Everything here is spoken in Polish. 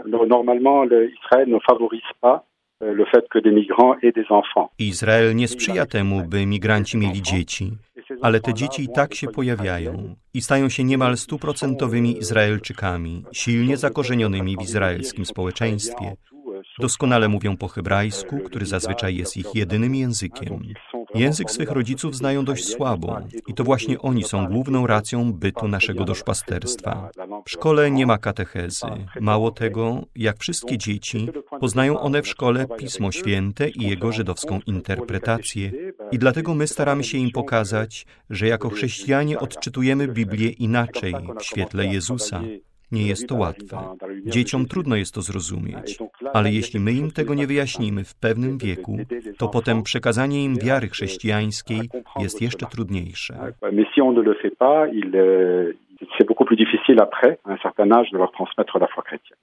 Normalement, Israël ne favorise pas le fait que des migrants aient des enfants. Izrael nie sprzyja temu, by migranci mieli dzieci, ale te dzieci i tak się pojawiają i stają się niemal 100% Izraelczykami, silnie zakorzenionymi w izraelskim społeczeństwie. Doskonale mówią po hebrajsku, który zazwyczaj jest ich jedynym językiem. Język swych rodziców znają dość słabo i to właśnie oni są główną racją bytu naszego duszpasterstwa. W szkole nie ma katechezy. Mało tego, jak wszystkie dzieci, poznają one w szkole Pismo Święte i jego żydowską interpretację. I dlatego my staramy się im pokazać, że jako chrześcijanie odczytujemy Biblię inaczej, w świetle Jezusa. Nie jest to łatwe. Dzieciom trudno jest to zrozumieć, ale jeśli my im tego nie wyjaśnimy w pewnym wieku, to potem przekazanie im wiary chrześcijańskiej jest jeszcze trudniejsze. C'est beaucoup plus difficile après, à un certain âge, de leur transmettre la foi chrétienne.